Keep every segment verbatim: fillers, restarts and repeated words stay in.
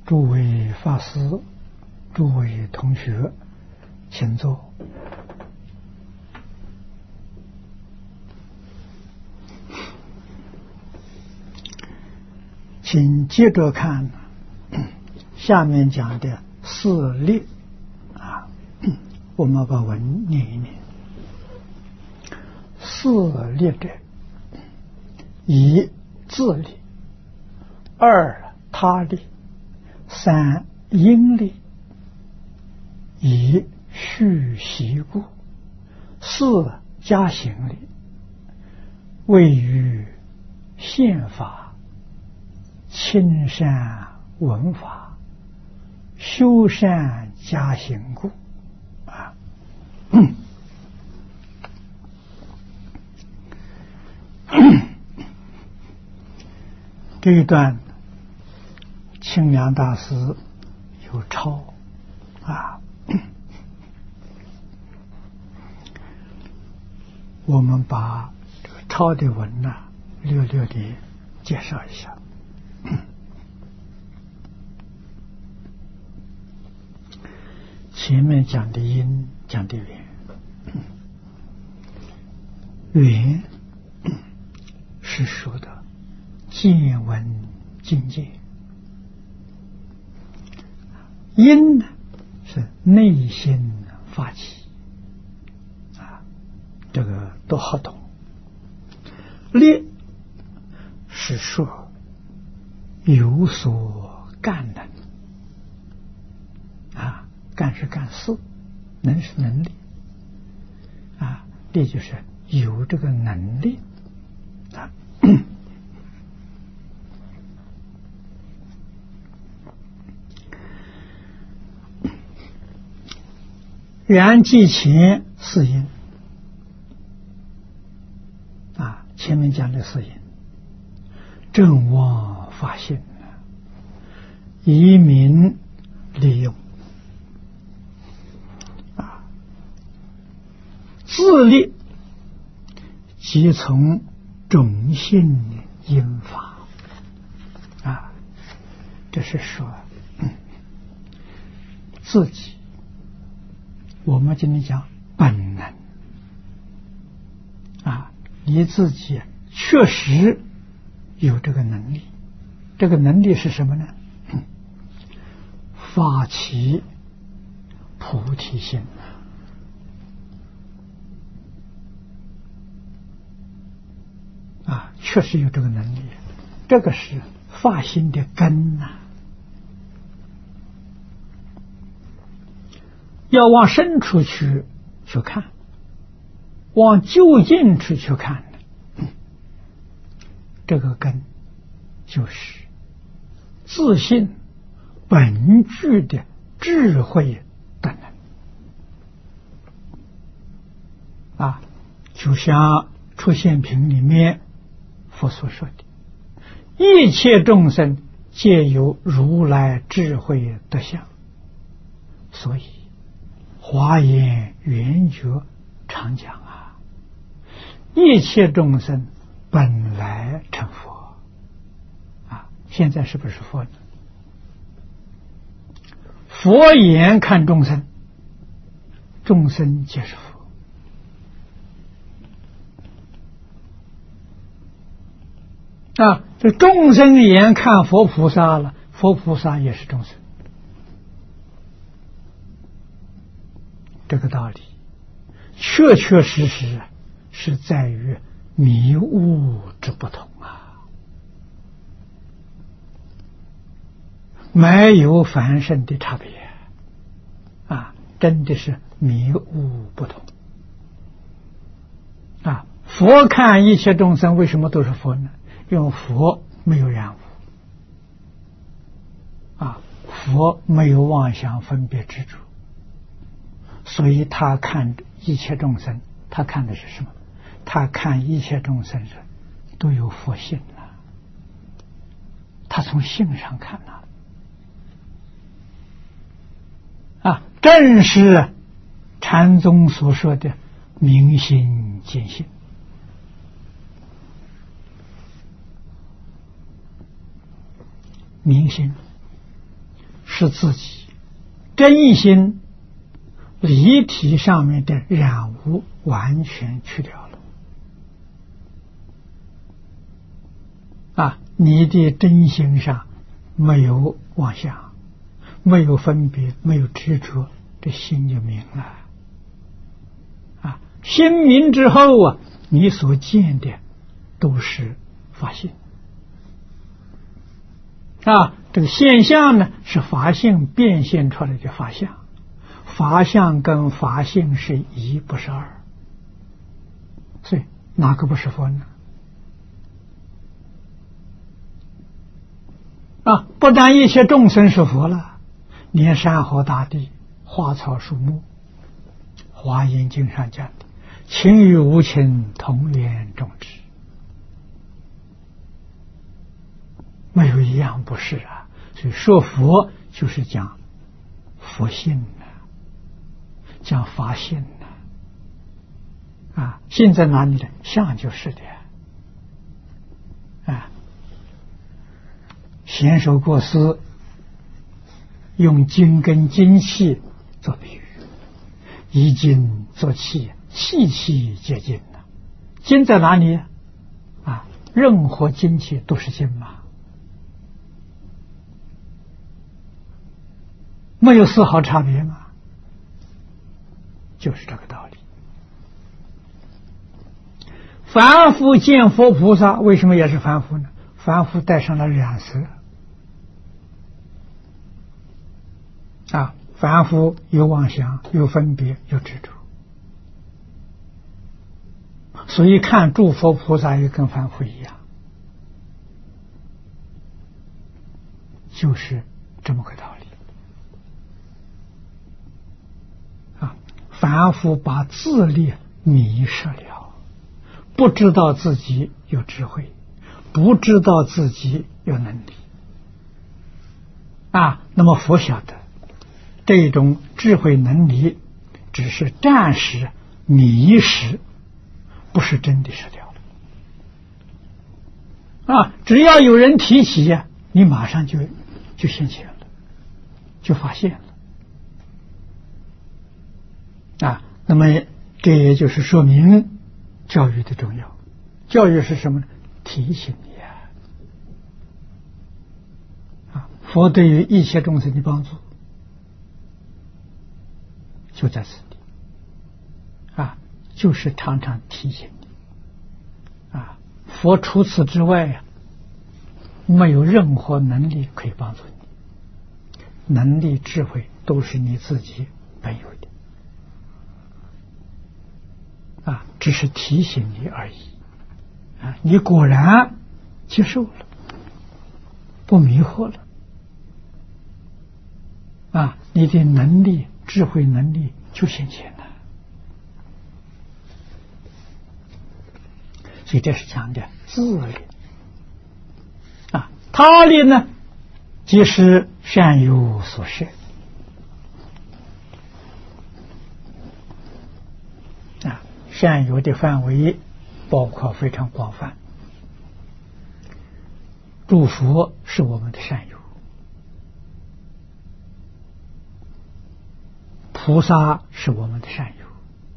诸位法师，诸位同学，请坐。请接着看下面讲的四力啊，我们把文念一念。四力者，一自力，二他力，三因力，以续习故，四加行力，位于宪法、亲善文法、修善加行故啊。这一段清凉大师有抄啊，我们把这个抄的文呢略略的介绍一下。前面讲的因，讲的缘，缘是说的见闻境界，因呢是内心发起啊，这个都好懂。力是说有所干能啊，干是干事，能是能力啊，力就是有这个能力啊。缘即前是因啊，前面讲的是因，正妄发现，以民利用啊，自力即从种性因法啊，这是说、嗯、自己。我们今天讲本能啊，你自己确实有这个能力，这个能力是什么呢？嗯、发起菩提心啊，确实有这个能力，这个是发心的根呐、啊。要往深处去去看，往究竟处去看，这个根就是自信本具的智慧的能啊，就像出现品里面佛所说的，一切众生皆有如来智慧德相，所以华严圆觉常讲啊，一切众生本来成佛啊，现在是不是佛呢？佛眼看众生，众生皆是佛啊，这众生眼看佛菩萨了，佛菩萨也是众生。这个道理确确实实是在于迷悟之不同啊，没有凡圣的差别啊，真的是迷悟不同啊。佛看一切众生为什么都是佛呢？因为佛没有染污啊，佛没有妄想分别执着，所以他看一切众生，他看的是什么？他看一切众生是都有佛性了，他从性上看了啊，正是禅宗所说的明心见性。明心是自己真心离体上面的染污完全去掉了啊！你的真心上没有妄想，没有分别，没有执着，这心就明了啊！心明之后啊，你所见的都是法性啊！这个现象呢，是法性变现出来的法相，法相跟法性是一，不是二，所以哪个不是佛呢？啊！不但一切众生是佛了，连山河大地、花草树木，华严经上讲的情与无情同源种植，没有一样不是啊！所以说佛就是讲佛性呢，讲法性呢啊！性在哪里呢？相就是的啊！贤首过失用金跟金器做比喻，以金做器，器器皆金呢。金在哪里啊？任何金器都是金嘛，没有丝毫差别嘛，就是这个道理。凡夫见佛菩萨，为什么也是凡夫呢？凡夫带上了染色啊，凡夫有妄想，有分别，有执着，所以看诸佛菩萨也跟凡夫一样，就是这么个道理啊。凡夫把自力迷失了，不知道自己有智慧，不知道自己有能力啊。那么佛晓得这种智慧能力只是暂时迷失，不是真的失掉了啊！只要有人提起呀，你马上就就现前了，就发现了啊！那么这也就是说明教育的重要。教育是什么呢？提醒你啊！啊，佛对于一切众生的帮助就在此地啊，就是常常提醒你啊，佛除此之外呀、啊，没有任何能力可以帮助你，能力、智慧都是你自己本有的啊，只是提醒你而已啊，你果然接受了，不迷惑了啊，你的能力、智慧能力就显现了。所以这是讲的自力啊，他力呢，即是善有所摄啊，善有的范围包括非常广泛。诸佛是我们的善友，菩萨是我们的善友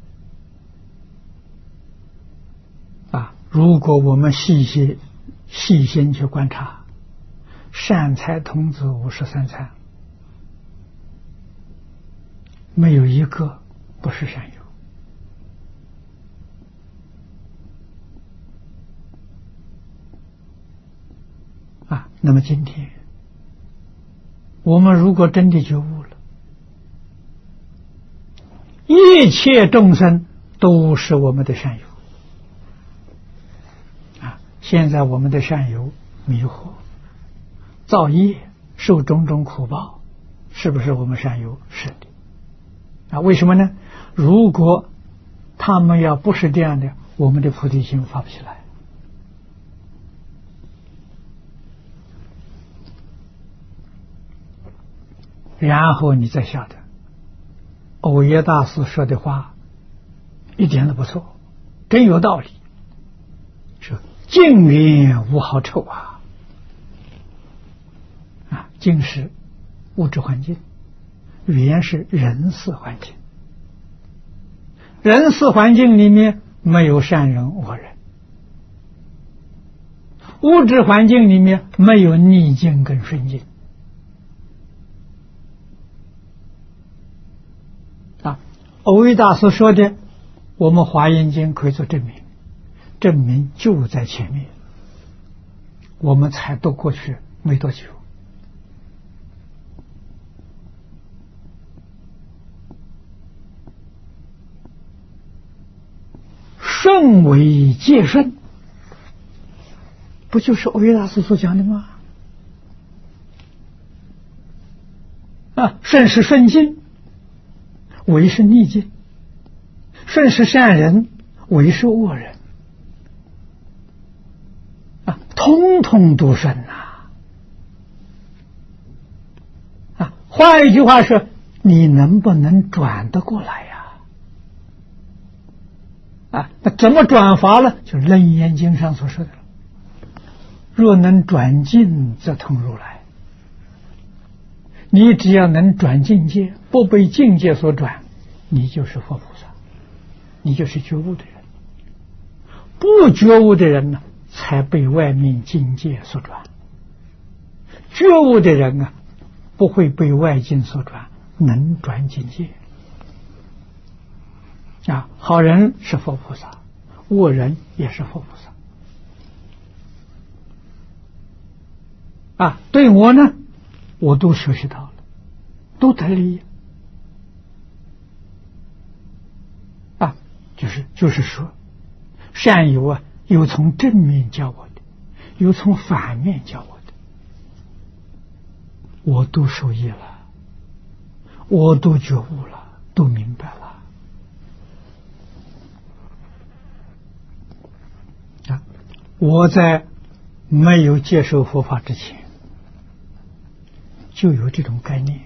啊！如果我们细心细心去观察，善财童子五十三参，没有一个不是善友啊！那么今天我们如果真的觉悟了，一切众生都是我们的善友啊！现在我们的善友迷惑、造业、受种种苦报，是不是我们善友？是的啊！为什么呢？如果他们要不是这样的，我们的菩提心发不起来。然后你再晓得藕耶大师说的话一点都不错，真有道理，说净缘无好臭啊！啊，净是物质环境，缘是人事环境。人事环境里面没有善人恶人，物质环境里面没有逆境跟顺境。啊，蕅益大师说的，我们华严经可以做证明，证明就在前面，我们才读过去没多久。顺为戒顺，不就是蕅益大师所讲的吗？啊，顺是顺境，为是逆境；顺是善人，为是恶人。啊，通通都顺呐！啊，换一句话说，你能不能转得过来呀？啊，那怎么转法呢？就是《楞严经》上所说的：“若能转境，则通如来。”你只要能转境界，不被境界所转，你就是佛菩萨，你就是觉悟的人。不觉悟的人呢，才被外面境界所转；觉悟的人啊，不会被外境所转，能转境界。啊，好人是佛菩萨，恶人也是佛菩萨。啊，对我呢，我都学习到了，都得利。啊，就是就是说，善友啊，有从正面教我的，有从反面教我的，我都受益了，我都觉悟了，都明白了。我在没有接受佛法之前，就有这种概念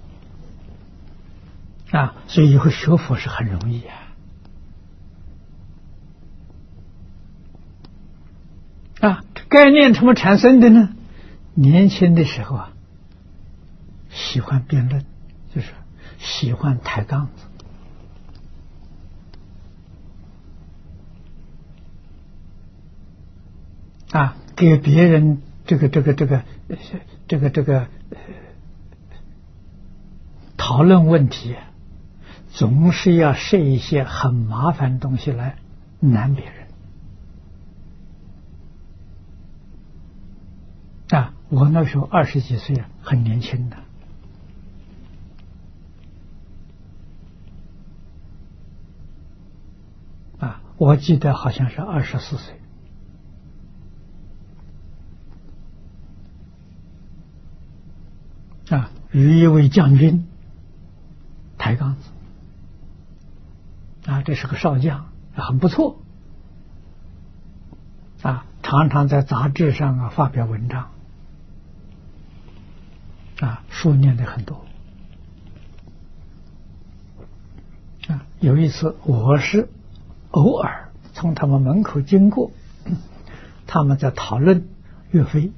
啊，所以以后学佛是很容易啊。啊，概念怎么产生的呢？年轻的时候啊，喜欢辩论，就是喜欢抬杠子。啊，给别人这个这个这个这个这个讨论问题，总是要设一些很麻烦的东西来难别人。啊，我那时候二十几岁，很年轻的。啊，我记得好像是二十四岁。啊，与一位将军抬杠子，啊，这是个少将，很不错，啊，常常在杂志上啊发表文章，啊，书念的很多，啊，有一次我是偶尔从他们门口经过，他们在讨论岳飞。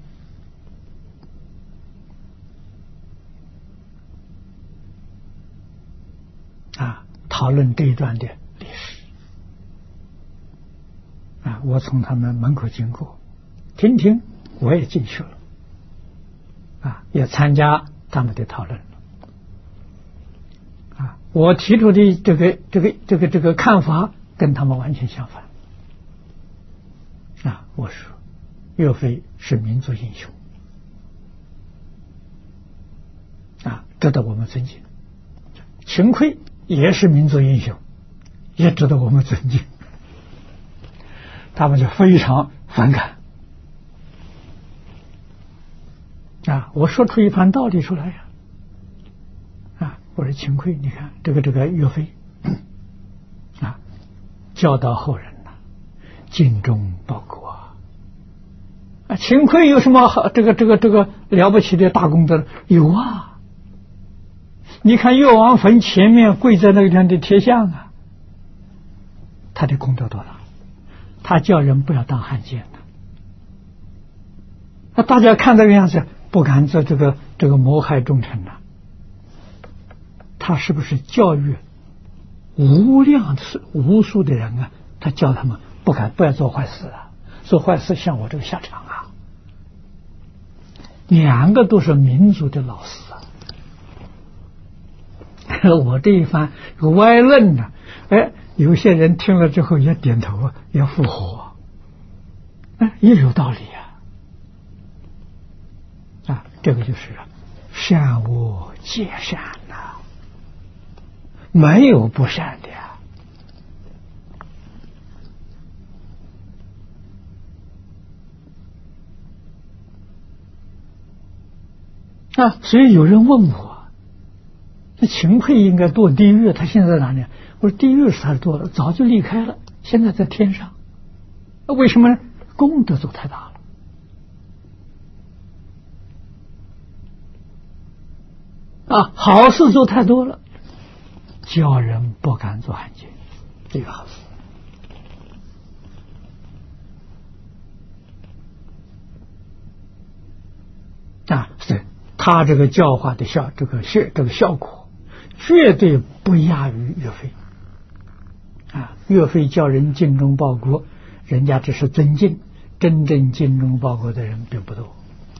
啊，讨论这一段的历史啊，我从他们门口经过，听听，我也进去了，啊，也参加他们的讨论了，啊，我提出的这个这个这个这个看法跟他们完全相反，啊，我说岳飞是民族英雄，啊，值得我们尊敬，秦桧也是民族英雄，也值得我们尊敬。他们就非常反感啊！我说出一番道理出来呀！啊，我说秦桧，你看这个这个岳飞啊，教导后人呐、啊，精忠报国啊！啊，秦桧有什么好这个这个这个了不起的大功德？有啊！你看岳王坟前面跪在那个地方的铁像啊，他的功德多大？他叫人不要当汉奸的，那大家看这个样子，不敢做这个这个谋害忠臣了， 他是不是教育无量的无数的人啊？他教他们不敢不要做坏事啊，做坏事像我这个下场啊。两个都是民族的老师啊。我这一番歪论呢、啊，哎，有些人听了之后也点头啊，也附和，哎，也有道理啊。啊，这个就是善恶皆善呐、啊，没有不善的呀。啊，所以有人问我，那秦桧应该堕地狱，他现在在哪里？我说地狱是他堕了，早就离开了，现在在天上。为什么？功德做太大了。啊，好事做太多了，叫人不敢做汉奸，这个好事。啊，是他这个教化的效，这个效这个效果，绝对不亚于岳飞。啊，岳飞叫人精忠报国，人家只是尊敬，真正精忠报国的人并不多。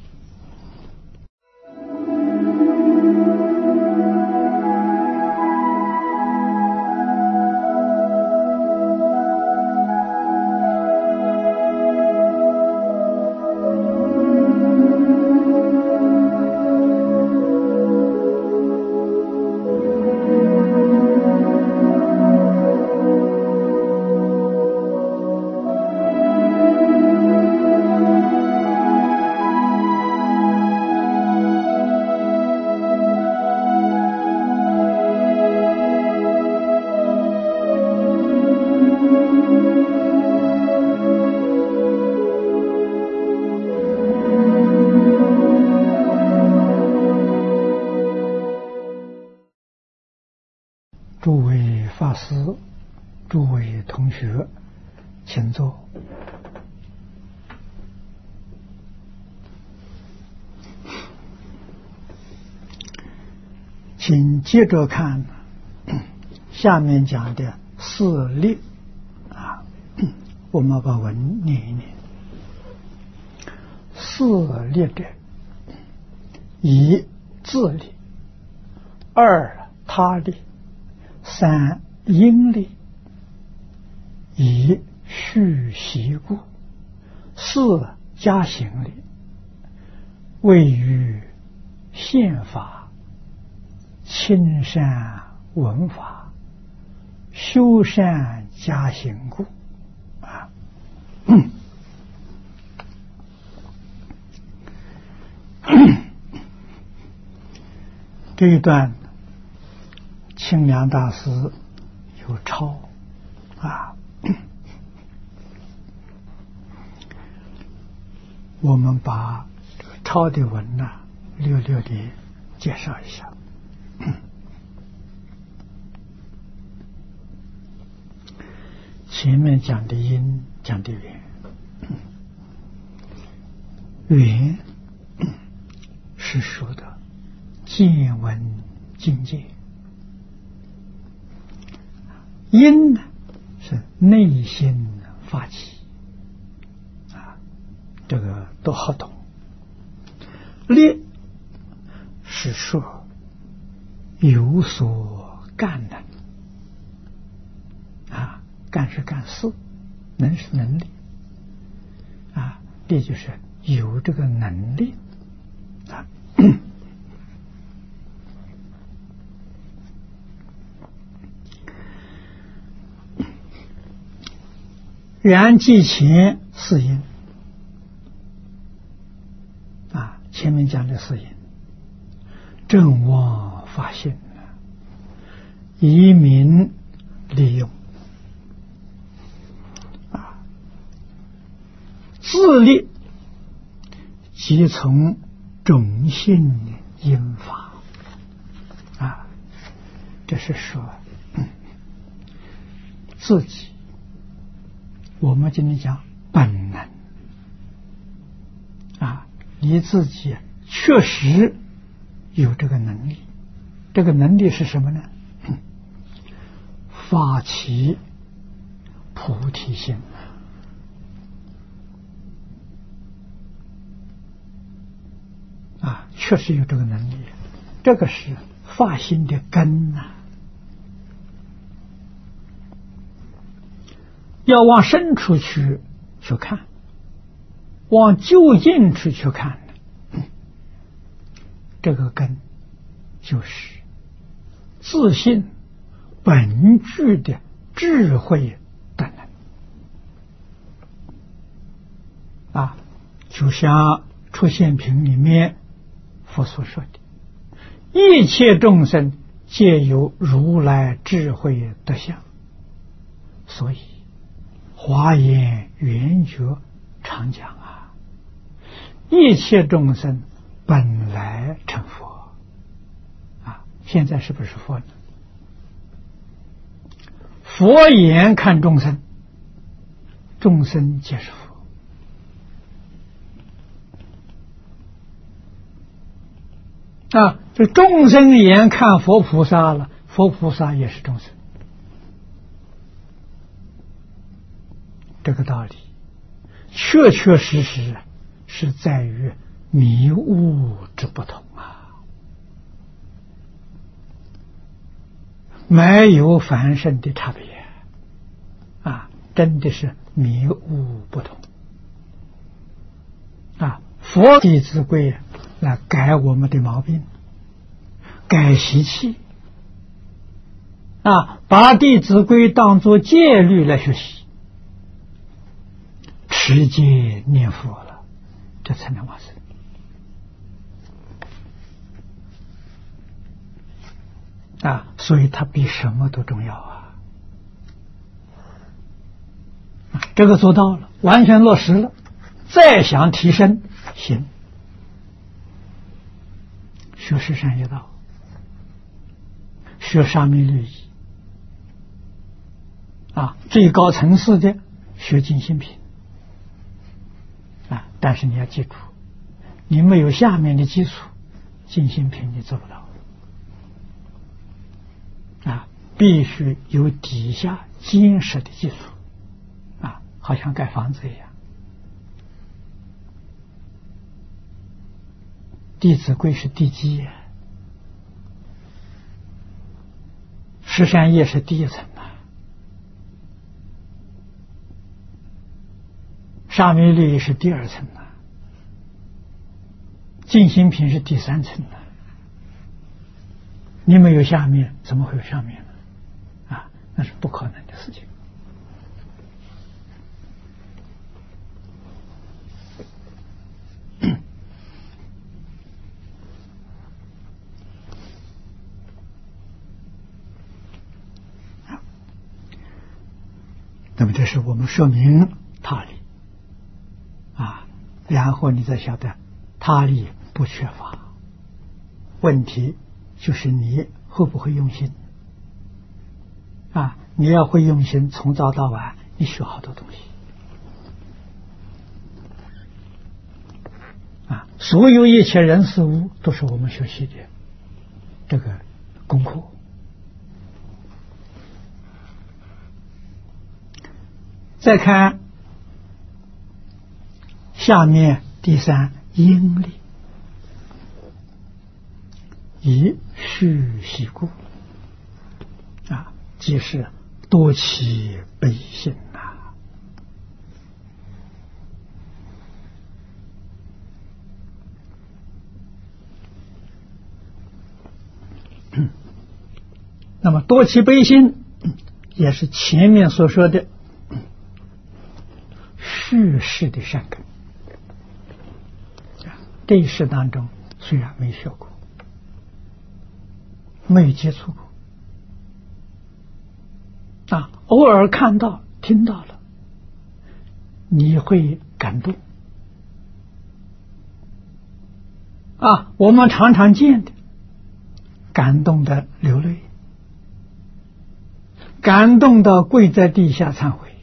诸位法师，诸位同学，请坐。请接着看下面讲的四力啊，我们把文念一念。四力者，一自力，二他力，三因力，以续习故，四加行力，位于宪法、亲善文法，修善加行故啊。这一段清凉大师有抄啊，我们把这个抄的文呢、啊、略略的介绍一下。前面讲的因，讲的缘，缘是说的见闻境界，因呢是内心发起啊，这个都好懂。力是说有所干能啊，干是干事，能是能力啊，力就是有这个能力啊。缘即前是因啊，前面讲的是因，正妄发现，以民利用啊，自力即从种性因法啊，这是说、嗯、自己。我们今天讲本能啊，你自己确实有这个能力这个能力是什么呢？发起菩提心啊，确实有这个能力，这个是发心的根呐、啊。要往深处去去看，往究竟处去看，这个根就是自信本具的智慧的能啊，就像出现品里面佛所说的，一切众生皆有如来智慧德相，所以华严圆觉常讲啊，一切众生本来成佛啊，现在是不是佛呢？佛眼看众生，众生皆是佛啊，这众生眼看佛菩萨了，佛菩萨也是众生，这个道理确确实实是在于迷悟之不同啊，没有凡圣的差别啊，真的是迷悟不同啊！佛《弟子规》来改我们的毛病，改习气啊，把《弟子规》当作戒律来学习，持戒念佛了，这才能往生啊！所以它比什么都重要啊！这个做到了，完全落实了，再想提升行，学十善业道，学沙弥律仪啊，最高层次的学净心品啊，但是你要记住，你没有下面的基础，净心品你做不到啊，必须有底下坚实的基础啊，好像盖房子一样。弟子规是地基，十善业是第一层啊，沙弥律仪是第二层啊，净心品是第三层啊。你没有下面，怎么会有上面呢？啊，那是不可能的事情。那么这是我们说明他力啊，然后你再晓得他力不缺乏，问题就是你会不会用心啊？你要会用心，从早到晚你学好多东西啊！所有一切人事物都是我们学习的这个功课。再看下面第三，因力，以续习故啊，即是多起悲心呐、啊。那么多起悲心也是前面所说的续世的善根，这一世当中虽然没学过，没有接触过啊，偶尔看到听到了，你会感动啊，我们常常见的感动的流泪，感动的跪在地下忏悔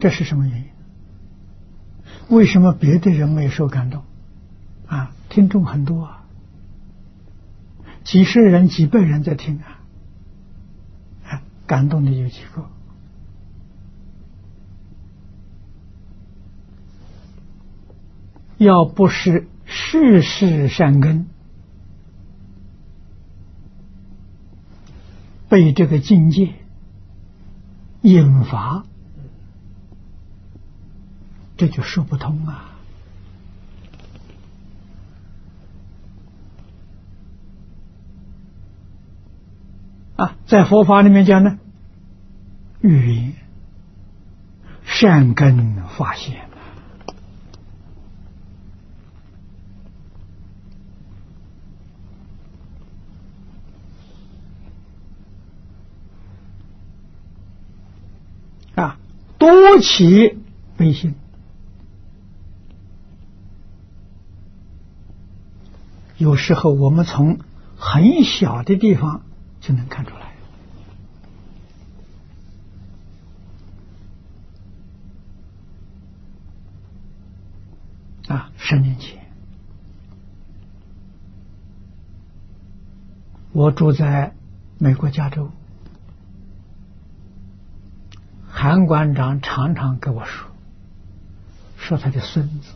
这是什么原因？为什么别的人没有受感动？啊，听众很多啊，几十人、几百人在听啊，啊，感动的有几个？要不是世世善根被这个境界引发，这就说不通啊！啊，在佛法里面讲呢，语言善根发现。啊，多起悲心，有时候我们从很小的地方就能看出来。啊，十年前，我住在美国加州。韩馆长常常跟我说，说他的孙子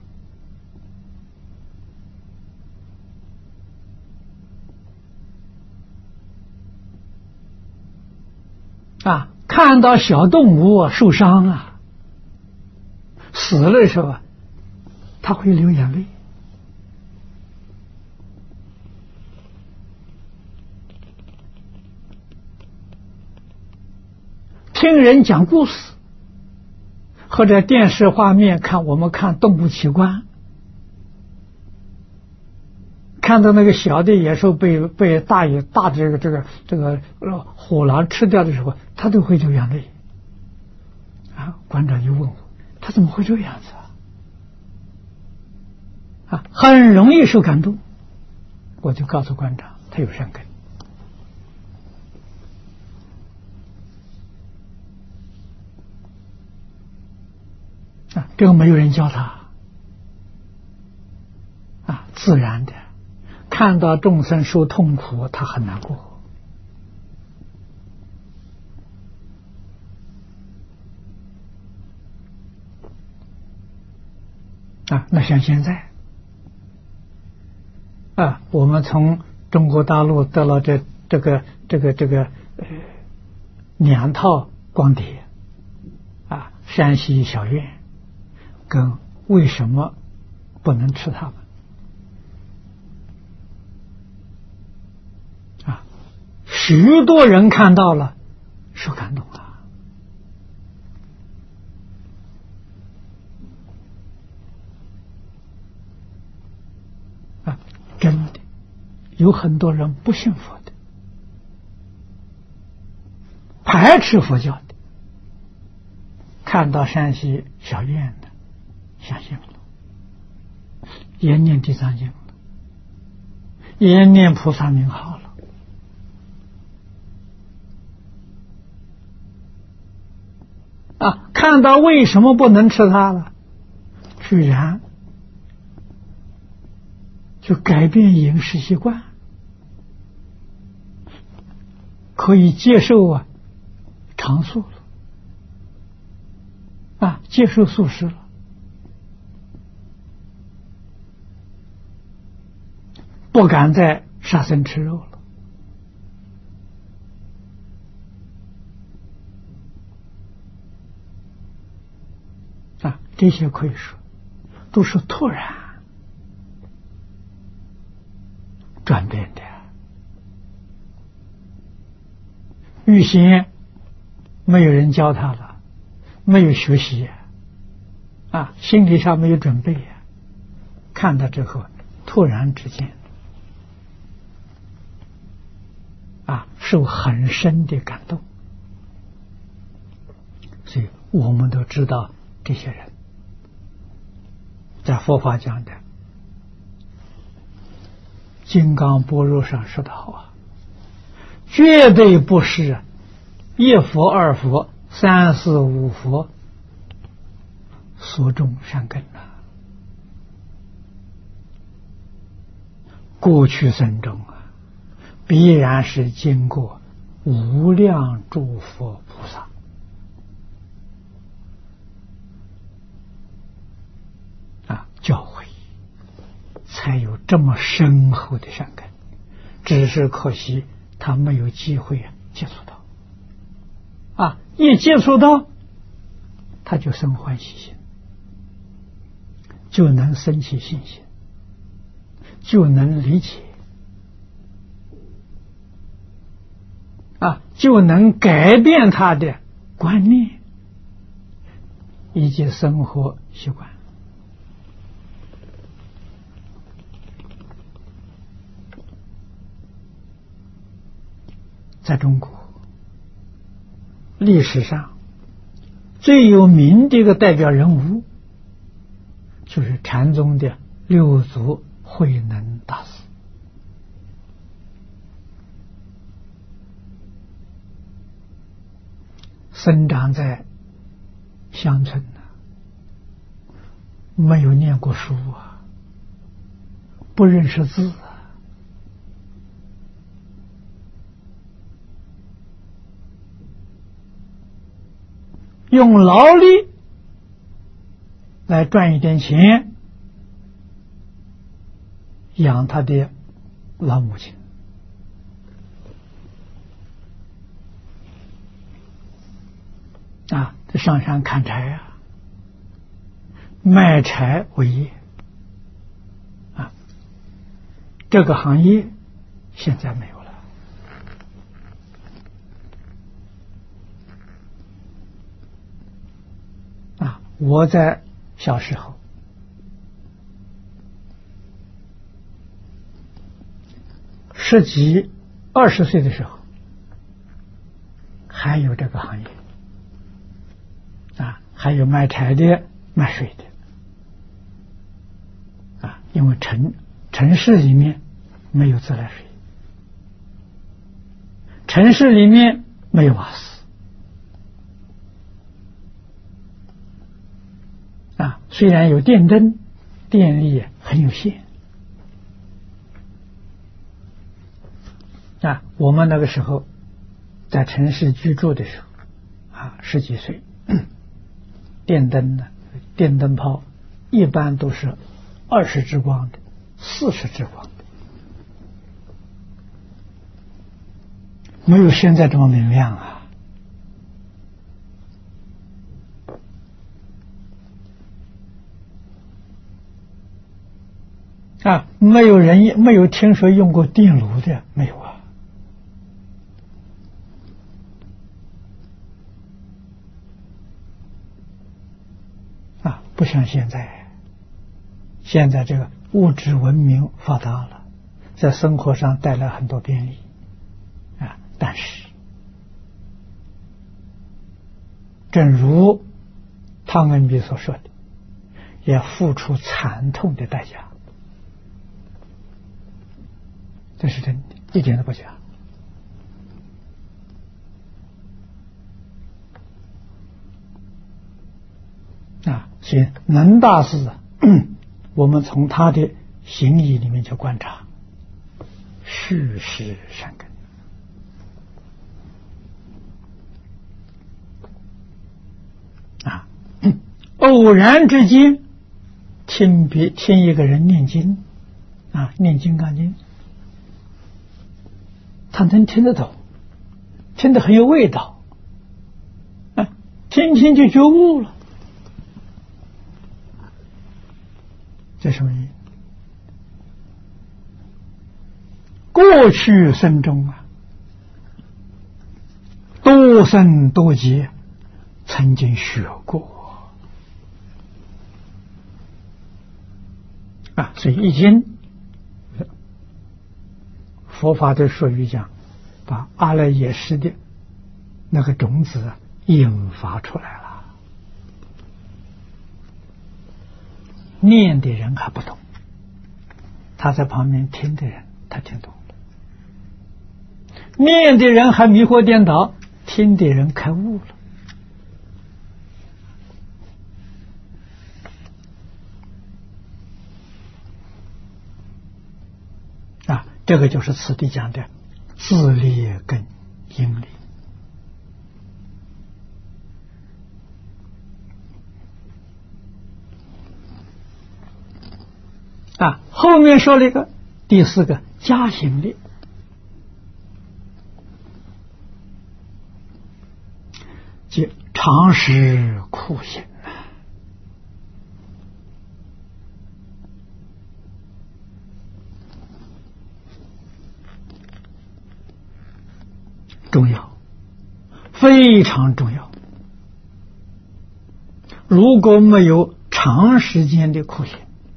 啊，看到小动物受伤啊，死了的时候，他会流眼泪。听人讲故事，或者电视画面看，我们看动物奇观，看到那个小的野兽被被大野大的这个这个这个虎狼吃掉的时候，他都会流眼泪。啊，馆长就问我，他怎么会这样子啊？啊，很容易受感动。我就告诉馆长，他有善根。啊，这个没有人教他啊，自然的看到众生受痛苦，他很难过啊。那像现在啊，我们从中国大陆得了这这个这个这个呃两套光碟啊，山西小院。跟为什么不能吃它们啊？许多人看到了，受感动啊！啊，真的有很多人不信佛的，排斥佛教的，看到山西小院的。相信了，也念地藏经了，也念菩萨名号了。啊，看到为什么不能吃它了，居然就改变饮食习惯，可以接受啊长素了，啊，接受素食了。不敢再杀生吃肉了。啊，这些可以说都是突然转变的，预先没有人教他了，没有学习啊，心理上没有准备，看到之后突然之间啊，受很深的感动。所以我们都知道这些人在佛法讲的金刚般若上说的好啊，绝对不是一佛二佛三四五佛所种善根呐、啊，过去生中啊，必然是经过无量诸佛菩萨啊教诲，才有这么深厚的善根。只是可惜他没有机会啊接触到啊，一接触到他就生欢喜心，就能生起信心，就能理解啊，就能改变他的观念以及生活习惯。在中国历史上最有名的一个代表人物，就是禅宗的六祖慧能大师。生长在乡村呢，没有念过书啊，不认识字啊，用劳力来赚一点钱养他的老母亲啊，这上山砍柴啊，卖柴为业啊，这个行业现在没有了啊。我在小时候十几二十岁的时候还有这个行业啊，还有卖柴的卖水的啊，因为城城市里面没有自来水，城市里面没有瓦斯啊，虽然有电灯，电力很有限啊。我们那个时候在城市居住的时候啊，十几岁，电灯呢，电灯泡一般都是二十支光的，四十支光的，没有现在这么明亮啊。啊，没有人没有听说用过电炉的，没有啊。啊，不像现在，现在这个物质文明发达了，在生活上带来很多便利啊，但是正如汤恩比所说的，也付出惨痛的代价，这是真的，一点都不假。啊，所以能大师啊，我们从他的行仪里面去观察，世世善根啊，偶然之间听别听一个人念经啊，念金刚经，他能听得懂，听得很有味道啊，听听就觉悟了。这什么意思？过去生中啊，多生多劫曾经学过啊，所以易经佛法的术语讲，把阿赖耶识的那个种子啊引发出来了。念的人还不懂，他在旁边听的人他听懂了。念的人还迷惑颠倒，听的人开悟了。 这个就是此地讲的自利跟因利。啊，后面说了一个第四个加行力，即常识苦行重要，非常重要。如果没有长时间的苦行，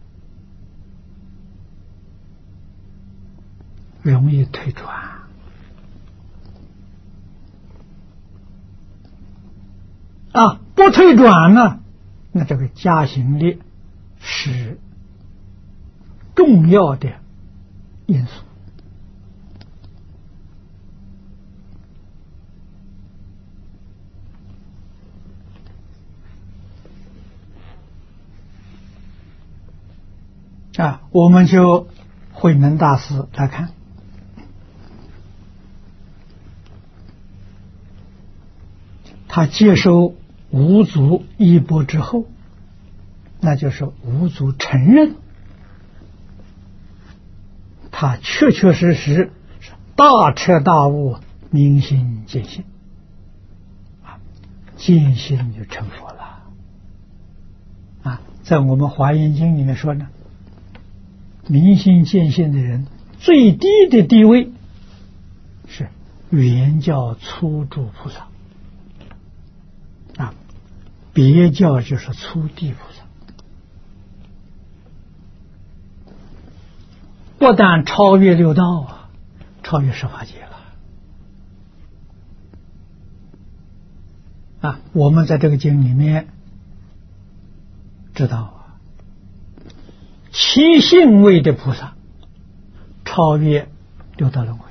容易退转啊！不退转呢，那这个加行力是重要的因素啊。我们就慧能大师来看，他接受五祖衣钵之后，那就是五祖承认他确确实实是大彻大悟，明心见性啊，见性就成佛了啊。在我们华严经里面说呢，明心见性的人最低的地位是原教初住菩萨啊，别教就是初地菩萨，不但超越六道啊，超越十法界了啊。我们在这个经里面知道啊，七性位的菩萨超越六道轮回，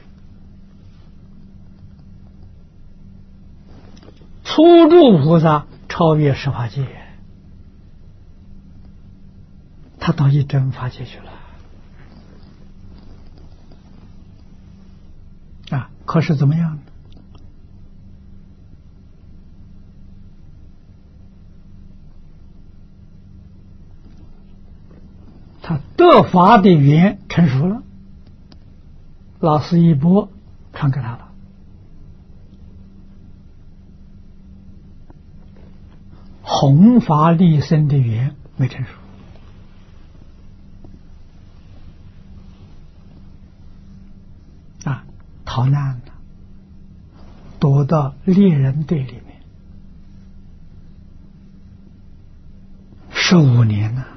初住菩萨超越十法界，他到一真法界去了啊。可是怎么样呢？他得法的缘成熟了，老师一钵传给他了，弘法利生的缘没成熟啊，逃难了，躲到猎人队里面十五年了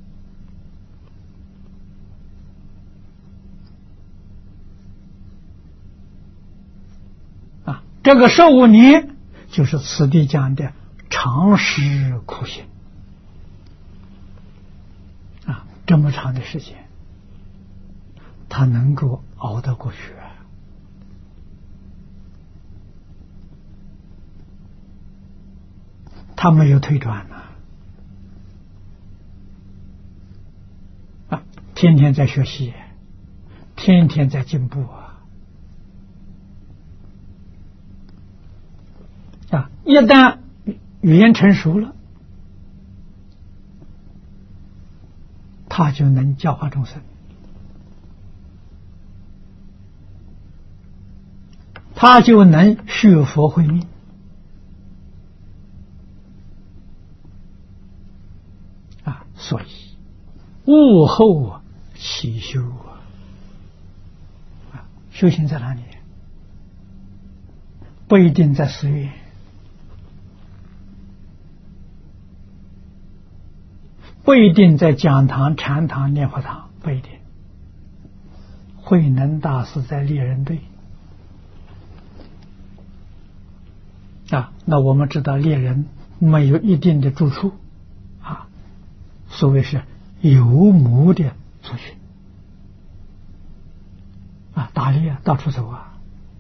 啊。这个十五年就是此地讲的常识苦行啊，这么长的时间他能够熬得过去啊。他没有退转啊，啊，天天在学习，天天在进步啊啊！一旦语言成熟了，他就能教化众生，他就能学佛慧命啊。所以悟后啊，起修啊，啊，修行在哪里？不一定在寺院，不一定在讲堂、禅堂、念佛堂，不一定。慧能大师在猎人队啊，那我们知道猎人没有一定的住处啊，所谓是游牧的族群啊，打猎到处走啊，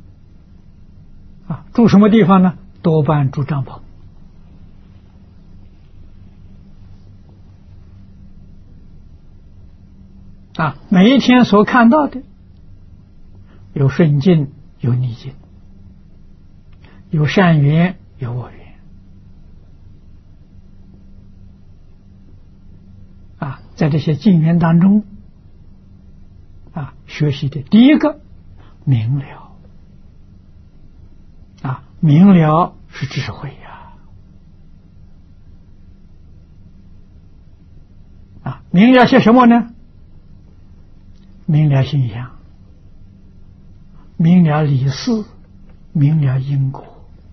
啊，住什么地方呢？多半住帐篷。啊，每一天所看到的有顺境，有逆境，有善缘，有恶缘。啊，在这些境缘当中，啊，学习的第一个明了，啊，明了是智慧呀，啊，明了些什么呢？明了现象，明了理事，明了因果。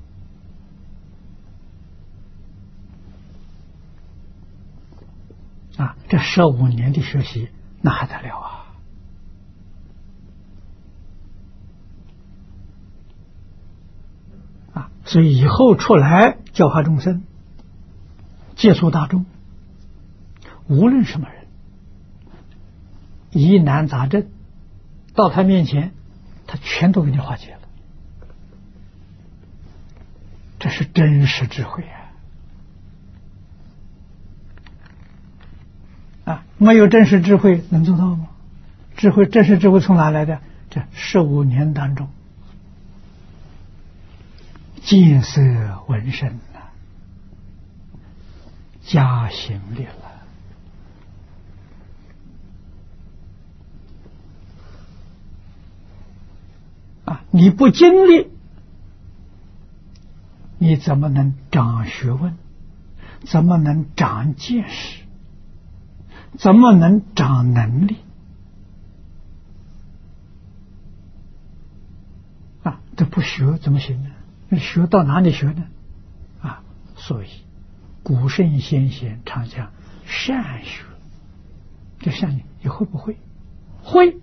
啊，这十五年的学习，那还得了啊！啊，所以以后出来教化众生，接触大众，无论什么人，疑难杂症，到他面前，他全都给你化解了。这是真实智慧啊！啊，没有真实智慧能做到吗？智慧，真实智慧从哪来的？这十五年当中，见色闻声啊，加行力了。啊，你不经历，你怎么能长学问？怎么能长见识？怎么能长能力？啊，这不学怎么行呢？学到哪里学呢？啊，所以古圣先贤常讲善学，就像你，你会不会？会。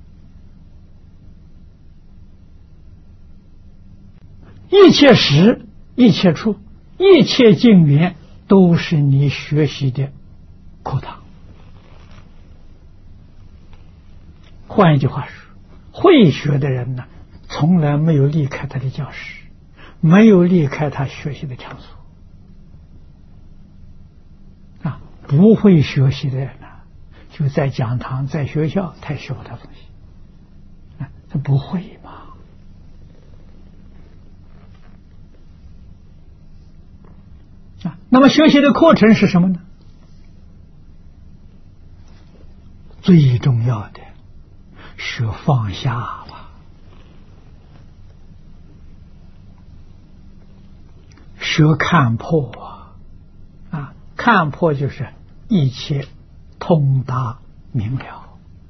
一切时、一切处、一切境缘，都是你学习的课堂。换一句话说，会学的人呢，从来没有离开他的教室，没有离开他学习的场所。啊，不会学习的人呢，就在讲堂、在学校，他学不到东西。啊，他不会嘛。啊，那么学习的课程是什么呢？最重要的，学放下了，学看破啊！啊，看破就是一切通达明了。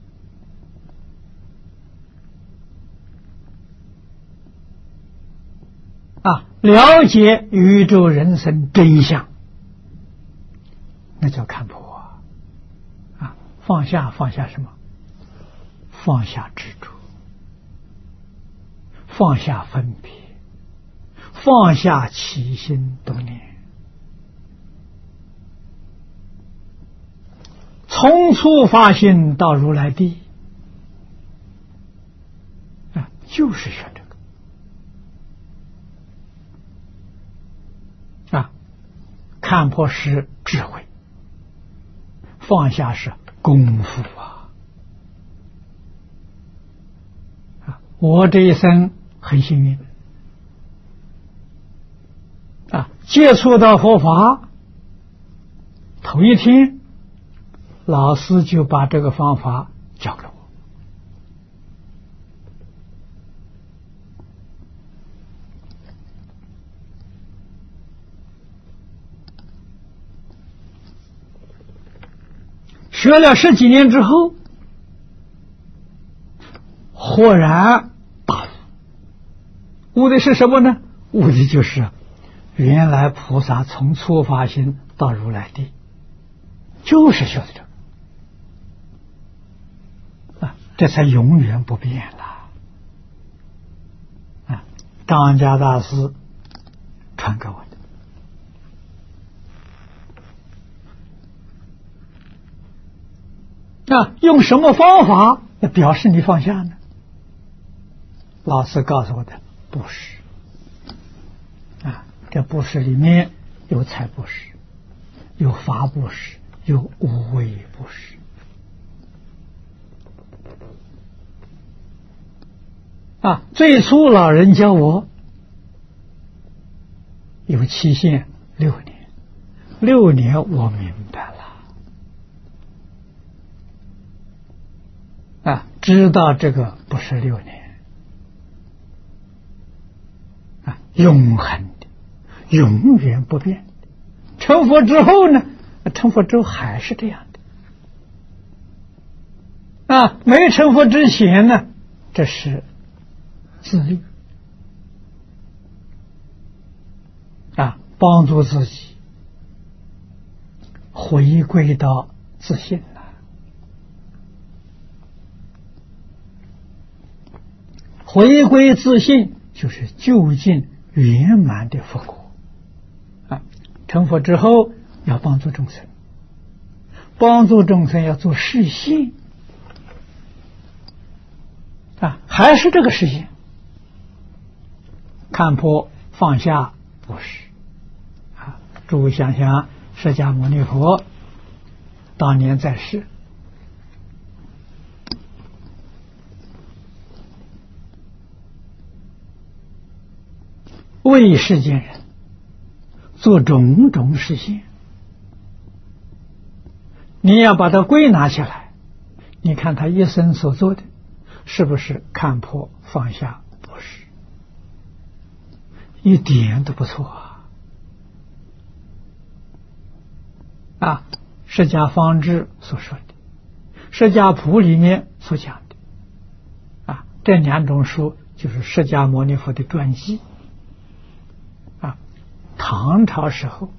啊，了解宇宙人生真相，那叫看破啊！啊，放下，放下什么？放下执着，放下分别，放下起心动念，从初发心到如来地，啊，就是学这个。啊，看破是智慧，放下是功夫啊！啊，我这一生很幸运啊，接触到佛法，头一天，老师就把这个方法教给我。学了十几年之后，豁然大悟，悟的是什么呢？悟的就是原来菩萨从初发心到如来地，就是学的这个啊，这才永远不变了啊！张家大师传给我的。那用什么方法来表示你放下呢？老师告诉我的布施啊，这布施里面有财布施，有法布施，有无为布施啊，最初老人教我有期限六年，六年我明白了，啊，知道这个不是六年，啊，永恒的，永远不变的。成佛之后呢？成佛之后还是这样的，啊，没成佛之前呢，这是自律，啊，帮助自己回归到自信了。回归自信就是究竟圆满的佛果啊！成佛之后要帮助众生，帮助众生要做示现啊，还是这个示现，看破放下不是啊！诸位想想，释迦牟尼佛当年在世，为世间人做种种示现，你要把它归纳起来，你看他一生所做的是不是看破放下？不是，一点都不错啊！啊，释迦方志所说的，释迦谱里面所讲的，啊，这两种书就是释迦牟尼佛的传记。啊，唐朝时候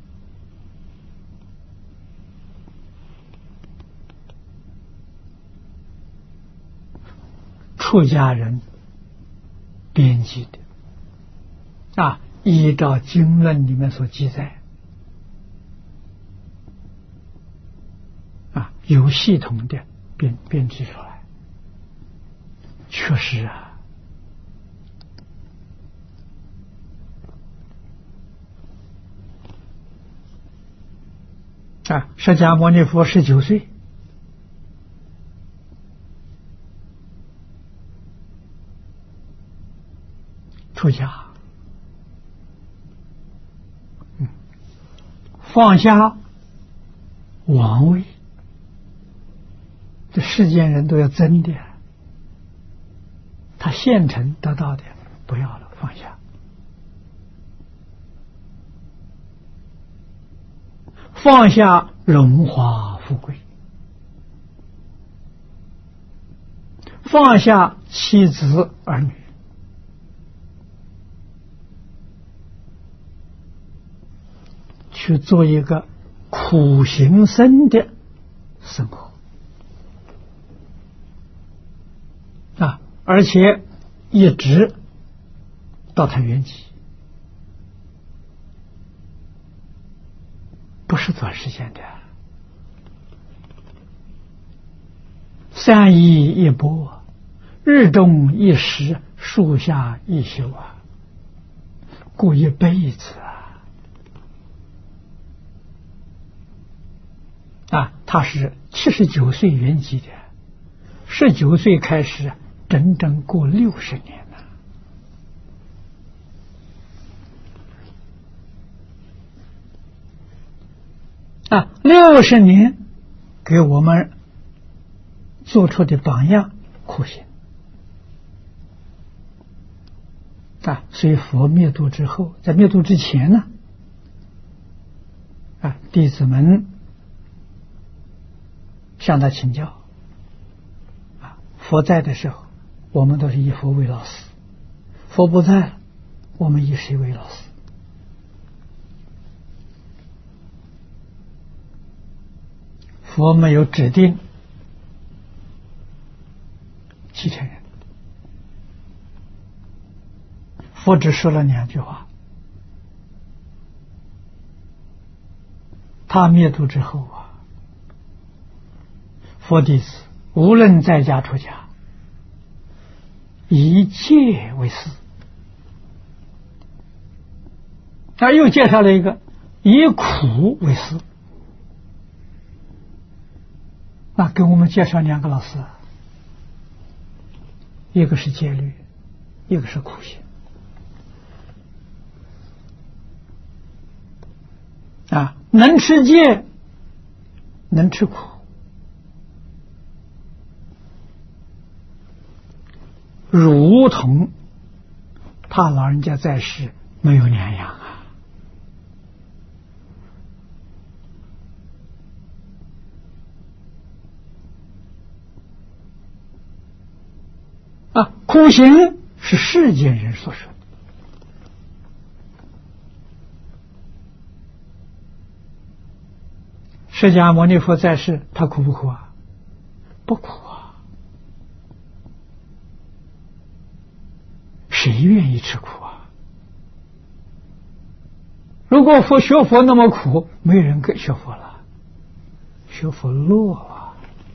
出家人编辑的，啊，依照经论里面所记载，啊，有系统的编编辑出来，确实啊。啊，释迦牟尼佛十九岁出家，嗯，放下王位，这世间人都要争的，他现成得到的不要了，放下。放下荣华富贵，放下妻子儿女，去做一个苦行僧的生活啊！而且一直到他圆寂。不是短时间的，山依一波，日中一时，树下一宿啊，过一辈子啊！啊，他是七十九岁圆寂的，十九岁开始，整整过六十年了。啊，六十年给我们做出的榜样苦行啊！所以佛灭度之后，在灭度之前呢，啊，弟子们向他请教啊，佛在的时候，我们都是以佛为老师；佛不在了，我们以谁为老师？佛没有指定继承人，佛只说了两句话。他灭度之后啊，佛弟子无论在家出家，以戒为师。他又介绍了一个以苦为师。那给我们介绍两个老师，一个是戒律， 一个是苦行。啊，能持戒，能吃苦，如同他老人家在世没有两样啊！啊，苦行是世间人所说的。释迦牟尼佛在世，他苦不苦啊？不苦啊！谁愿意吃苦啊？如果佛学佛那么苦，没人跟学佛了。学佛乐啊！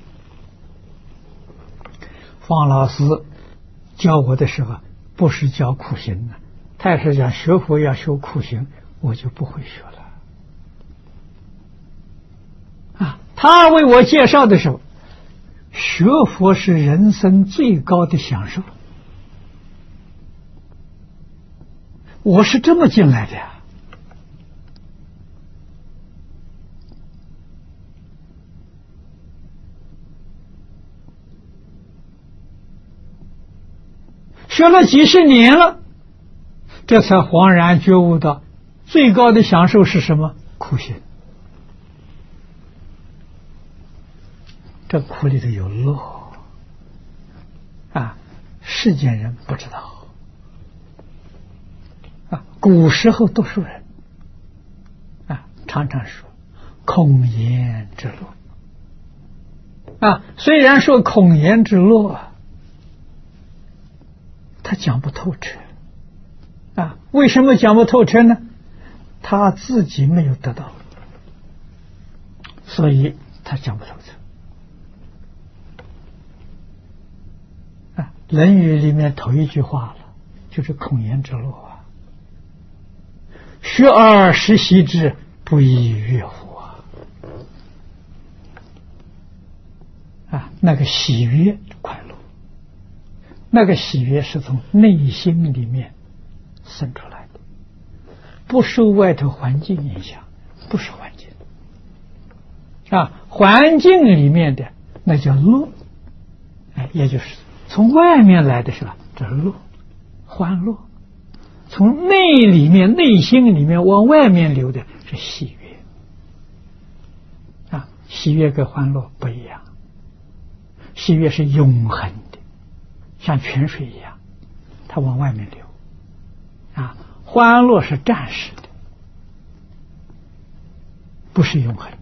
方老师教我的时候，不是教苦行的，他要是讲学佛要修苦行，我就不会学了。啊，他为我介绍的时候，学佛是人生最高的享受。我是这么进来的呀。学了几十年了，这才恍然觉悟到，最高的享受是什么？苦行。这苦里头有乐啊，世间人不知道啊。古时候读书人啊，常常说空言之乐啊。虽然说空言之乐，他讲不透彻啊。为什么讲不透彻呢？他自己没有得到，所以他讲不透彻。《论语》里面头一句话了，就是空言之乐啊。学而时习之，不亦说乎啊！啊，那个喜悦快乐，那个喜悦是从内心里面生出来的，不受外头环境影响，不受环境啊，环境里面的那叫乐，哎，也就是从外面来的是吧？这是乐，欢乐；从内里面、内心里面往外面流的是喜悦。啊，喜悦跟欢乐不一样，喜悦是永恒的，像泉水一样，它往外面流。啊，欢乐是暂时的，不是永恒的。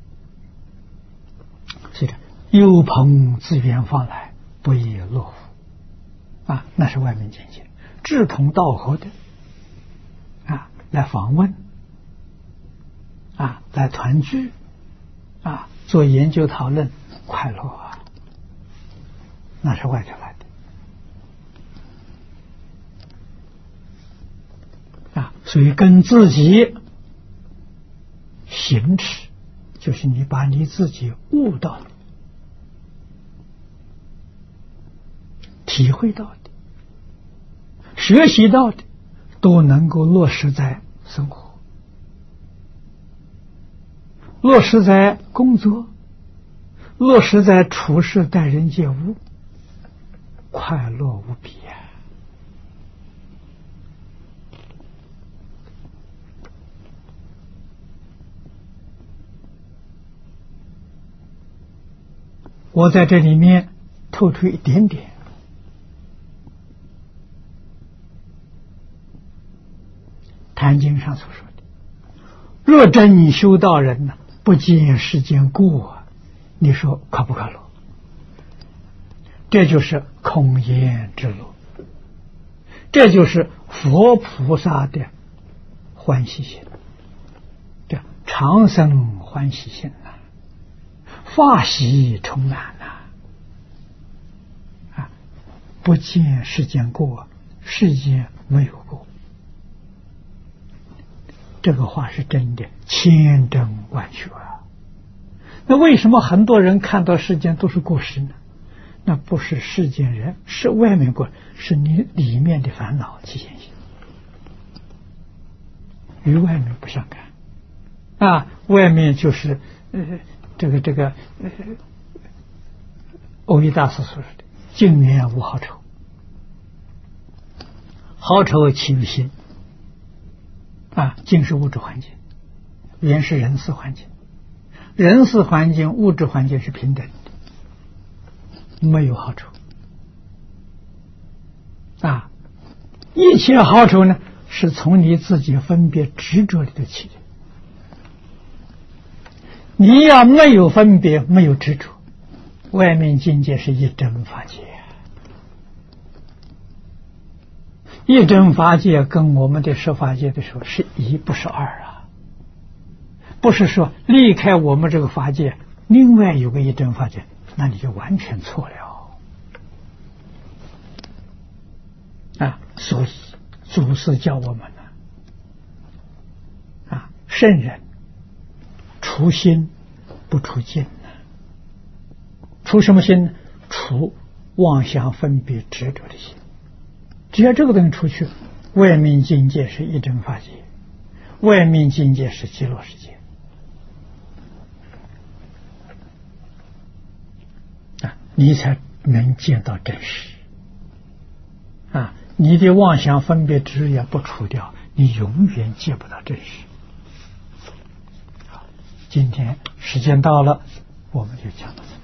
所以，有朋自远方来，不亦乐乎啊，那是外面境界。志同道合的啊，来访问啊，来团聚啊，做研究讨论，快乐啊，那是外头来的啊。所以跟自己行持，就是你把你自己悟到了，体会到的，学习到的，都能够落实在生活，落实在工作，落实在处事待人接物，快乐无比啊！我在这里面透出一点点。坛经上所说的，若真修道人呢，不见世间过，你说快不快乐？这就是空言之乐，这就是佛菩萨的欢喜心，这长生欢喜心啊，法喜充满呐！啊，不见世间过，世间没有过。这个话是真的，千真万确啊！那为什么很多人看到世间都是过失呢？ 那不是世间人，是外面过，是你里面的烦恼起现行，与外面不相干啊。外面就是呃这个这个呃欧一大师所说的净念无好丑，好丑起于心啊。净是物质环境，缘是人事环境，人事环境物质环境是平等的，没有好丑啊。一切好丑呢，是从你自己分别执着里头起的。你要没有分别，没有执着，外面境界是一真法界。一真法界跟我们的十法界的时候是一，不是二啊。不是说离开我们这个法界，另外有个一真法界，那你就完全错了啊。所以祖师教我们呢，啊，圣人除心不除境呢。除什么心呢？除妄想分别执着的心。只要这个东西出去，外面境界是一真法界，外面境界是极乐世界啊，你才能见到真实啊。你的妄想分别执也不除掉，你永远见不到真实。好，今天时间到了，我们就讲到这。